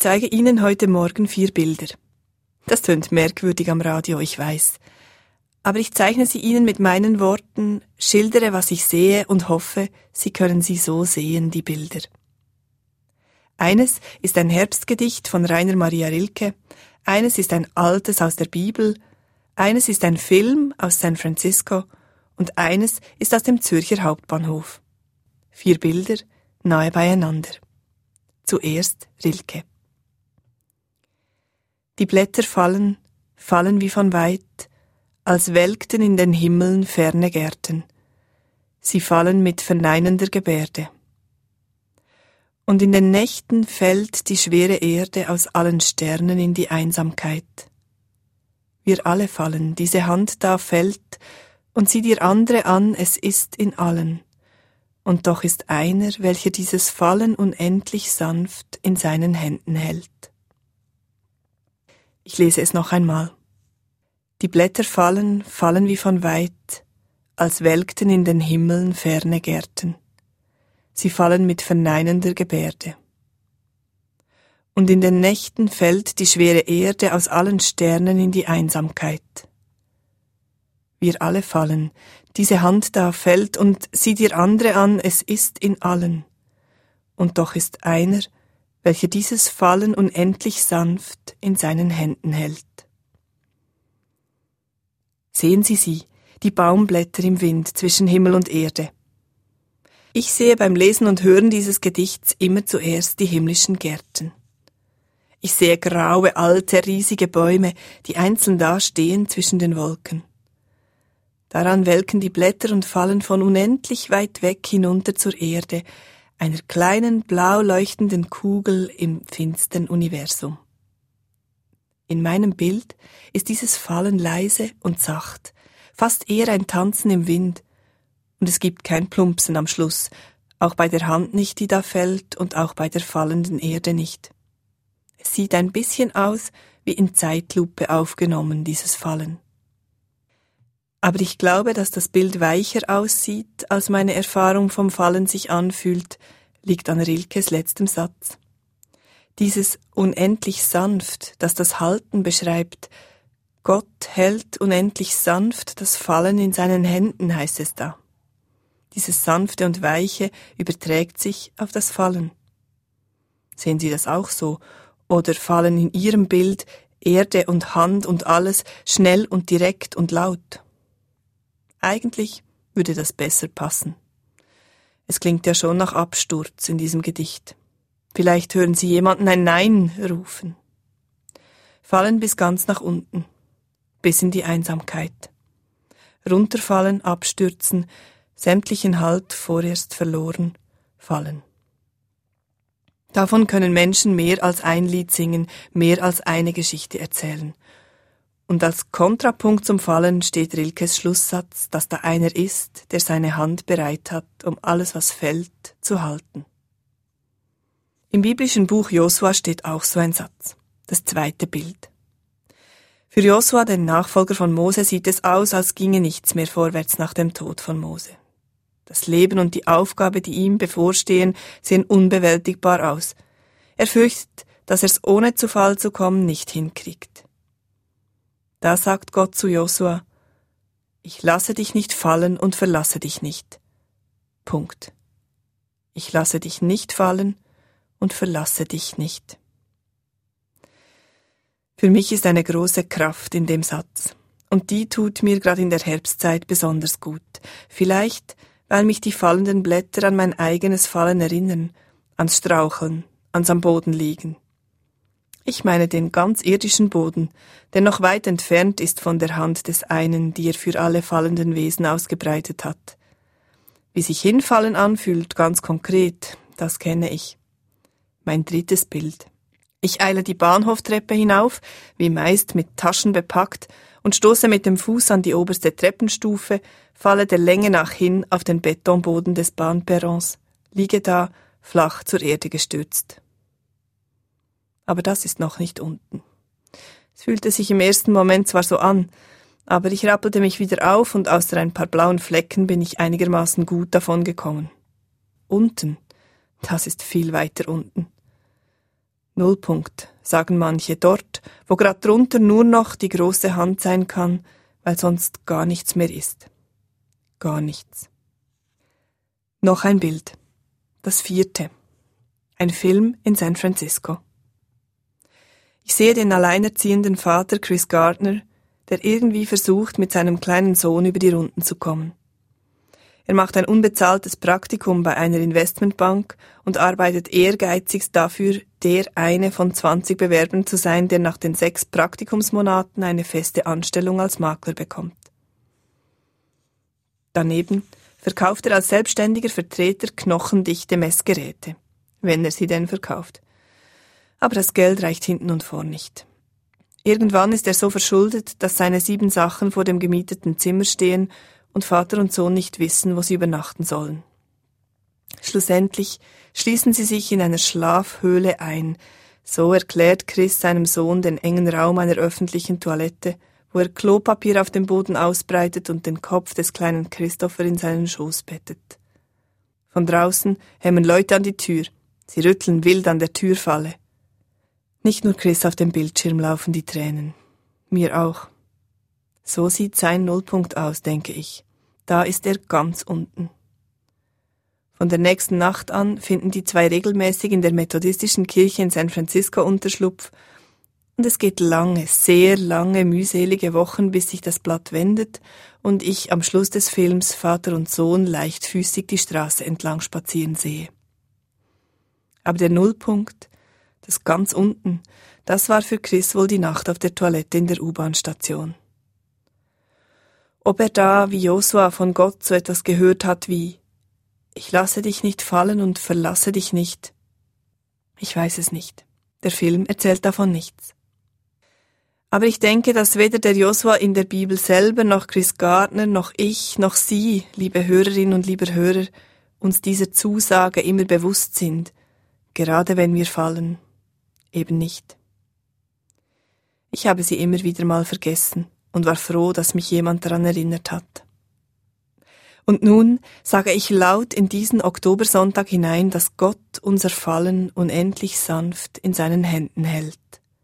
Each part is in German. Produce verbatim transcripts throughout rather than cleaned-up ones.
zeige Ihnen heute Morgen vier Bilder. Das tönt merkwürdig am Radio, ich weiß. Aber ich zeichne sie Ihnen mit meinen Worten, schildere, was ich sehe und hoffe, Sie können sie so sehen, die Bilder. Eines ist ein Herbstgedicht von Rainer Maria Rilke, eines ist ein altes aus der Bibel, eines ist ein Film aus San Francisco und eines ist aus dem Zürcher Hauptbahnhof. Vier Bilder, nahe beieinander. Zuerst Rilke. Die Blätter fallen, fallen wie von weit, als welkten in den Himmeln ferne Gärten. Sie fallen mit verneinender Gebärde. Und in den Nächten fällt die schwere Erde aus allen Sternen in die Einsamkeit. Wir alle fallen, diese Hand da fällt, und sieh dir andere an, es ist in allen. Und doch ist einer, welcher dieses Fallen unendlich sanft in seinen Händen hält. Ich lese es noch einmal. Die Blätter fallen, fallen wie von weit, als welkten in den Himmeln ferne Gärten. Sie fallen mit verneinender Gebärde. Und in den Nächten fällt die schwere Erde aus allen Sternen in die Einsamkeit. Wir alle fallen, diese Hand da fällt, und sieh dir andere an, es ist in allen. Und doch ist einer, welcher dieses Fallen unendlich sanft in seinen Händen hält. Sehen Sie sie, die Baumblätter im Wind zwischen Himmel und Erde. Ich sehe beim Lesen und Hören dieses Gedichts immer zuerst die himmlischen Gärten. Ich sehe graue, alte, riesige Bäume, die einzeln dastehen zwischen den Wolken. Daran welken die Blätter und fallen von unendlich weit weg hinunter zur Erde, einer kleinen, blau leuchtenden Kugel im finstern Universum. In meinem Bild ist dieses Fallen leise und sacht, fast eher ein Tanzen im Wind, und es gibt kein Plumpsen am Schluss, auch bei der Hand nicht, die da fällt, und auch bei der fallenden Erde nicht. Es sieht ein bisschen aus wie in Zeitlupe aufgenommen, dieses Fallen. Aber ich glaube, dass das Bild weicher aussieht, als meine Erfahrung vom Fallen sich anfühlt, liegt an Rilkes letztem Satz. Dieses unendlich sanft, das das Halten beschreibt, Gott hält unendlich sanft das Fallen in seinen Händen, heißt es da. Dieses Sanfte und Weiche überträgt sich auf das Fallen. Sehen Sie das auch so? Oder fallen in Ihrem Bild Erde und Hand und alles schnell und direkt und laut? Eigentlich würde das besser passen. Es klingt ja schon nach Absturz in diesem Gedicht. Vielleicht hören Sie jemanden ein Nein rufen. Fallen bis ganz nach unten, bis in die Einsamkeit. Runterfallen, abstürzen, sämtlichen Halt vorerst verloren, fallen. Davon können Menschen mehr als ein Lied singen, mehr als eine Geschichte erzählen. Und als Kontrapunkt zum Fallen steht Rilkes Schlusssatz, dass da einer ist, der seine Hand bereit hat, um alles, was fällt, zu halten. Im biblischen Buch Josua steht auch so ein Satz, das zweite Bild. Für Josua, den Nachfolger von Mose, sieht es aus, als ginge nichts mehr vorwärts nach dem Tod von Mose. Das Leben und die Aufgabe, die ihm bevorstehen, sehen unbewältigbar aus. Er fürchtet, dass er es ohne zu Fall zu kommen nicht hinkriegt. Da sagt Gott zu Josua: Ich lasse dich nicht fallen und verlasse dich nicht. Punkt. Ich lasse dich nicht fallen und verlasse dich nicht. Für mich ist eine große Kraft in dem Satz. Und die tut mir gerade in der Herbstzeit besonders gut. Vielleicht, weil mich die fallenden Blätter an mein eigenes Fallen erinnern, ans Straucheln, ans am Boden liegen. Ich meine den ganz irdischen Boden, der noch weit entfernt ist von der Hand des einen, die er für alle fallenden Wesen ausgebreitet hat. Wie sich Hinfallen anfühlt, ganz konkret, das kenne ich. Mein drittes Bild. Ich eile die Bahnhoftreppe hinauf, wie meist mit Taschen bepackt, und stoße mit dem Fuß an die oberste Treppenstufe, falle der Länge nach hin auf den Betonboden des Bahnperrons, liege da, flach zur Erde gestürzt. Aber das ist noch nicht unten. Es fühlte sich im ersten Moment zwar so an, aber ich rappelte mich wieder auf und außer ein paar blauen Flecken bin ich einigermaßen gut davon gekommen. Unten, das ist viel weiter unten. Nullpunkt, sagen manche, dort, wo grad drunter nur noch die große Hand sein kann, weil sonst gar nichts mehr ist. Gar nichts. Noch ein Bild. Das vierte. Ein Film in San Francisco. Ich sehe den alleinerziehenden Vater Chris Gardner, der irgendwie versucht, mit seinem kleinen Sohn über die Runden zu kommen. Er macht ein unbezahltes Praktikum bei einer Investmentbank und arbeitet ehrgeizigst dafür, der eine von zwanzig Bewerbern zu sein, der nach den sechs Praktikumsmonaten eine feste Anstellung als Makler bekommt. Daneben verkauft er als selbstständiger Vertreter knochendichte Messgeräte, wenn er sie denn verkauft. Aber das Geld reicht hinten und vorn nicht. Irgendwann ist er so verschuldet, dass seine sieben Sachen vor dem gemieteten Zimmer stehen und Vater und Sohn nicht wissen, wo sie übernachten sollen. Schlussendlich schließen sie sich in einer Schlafhöhle ein, so erklärt Chris seinem Sohn den engen Raum einer öffentlichen Toilette, wo er Klopapier auf dem Boden ausbreitet und den Kopf des kleinen Christopher in seinen Schoß bettet. Von draußen hämmern Leute an die Tür, sie rütteln wild an der Türfalle. Nicht nur Chris auf dem Bildschirm laufen die Tränen, mir auch. So sieht sein Nullpunkt aus, denke ich. Da ist er ganz unten. Von der nächsten Nacht an finden die zwei regelmäßig in der methodistischen Kirche in San Francisco Unterschlupf und es geht lange, sehr lange, mühselige Wochen, bis sich das Blatt wendet und ich am Schluss des Films Vater und Sohn leichtfüßig die Straße entlang spazieren sehe. Aber der Nullpunkt, das ganz unten, das war für Chris wohl die Nacht auf der Toilette in der U-Bahn-Station. Ob er da wie Josua von Gott so etwas gehört hat wie »Ich lasse dich nicht fallen und verlasse dich nicht«, ich weiß es nicht. Der Film erzählt davon nichts. Aber ich denke, dass weder der Josua in der Bibel selber, noch Chris Gardner, noch ich, noch Sie, liebe Hörerinnen und lieber Hörer, uns dieser Zusage immer bewusst sind, gerade wenn wir fallen, eben nicht. Ich habe sie immer wieder mal vergessen und war froh, dass mich jemand daran erinnert hat. Und nun sage ich laut in diesen Oktobersonntag hinein, dass Gott unser Fallen unendlich sanft in seinen Händen hält.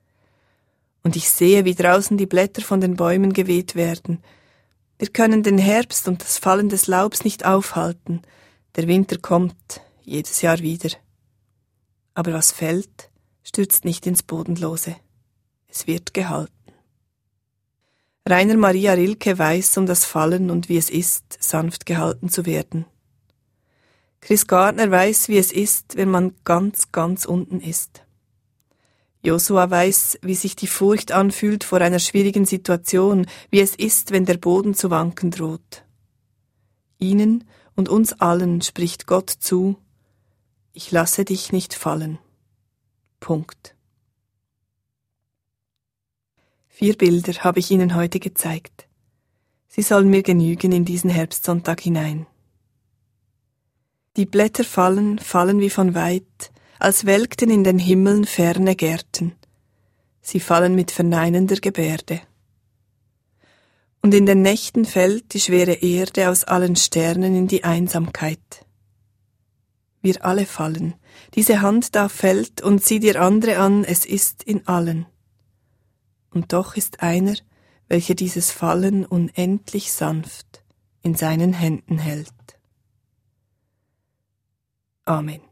Und ich sehe, wie draußen die Blätter von den Bäumen geweht werden. Wir können den Herbst und das Fallen des Laubs nicht aufhalten. Der Winter kommt, jedes Jahr wieder. Aber was fällt, stürzt nicht ins Bodenlose. Es wird gehalten. Rainer Maria Rilke weiß um das Fallen und wie es ist, sanft gehalten zu werden. Chris Gardner weiß, wie es ist, wenn man ganz, ganz unten ist. Josua weiß, wie sich die Furcht anfühlt vor einer schwierigen Situation, wie es ist, wenn der Boden zu wanken droht. Ihnen und uns allen spricht Gott zu: Ich lasse dich nicht fallen. Punkt. Vier Bilder habe ich Ihnen heute gezeigt. Sie sollen mir genügen in diesen Herbstsonntag hinein. Die Blätter fallen, fallen wie von weit, als welkten in den Himmeln ferne Gärten. Sie fallen mit verneinender Gebärde. Und in den Nächten fällt die schwere Erde aus allen Sternen in die Einsamkeit. Wir alle fallen. Diese Hand da fällt und sieh dir andere an, es ist in allen. Und doch ist einer, welcher dieses Fallen unendlich sanft in seinen Händen hält. Amen.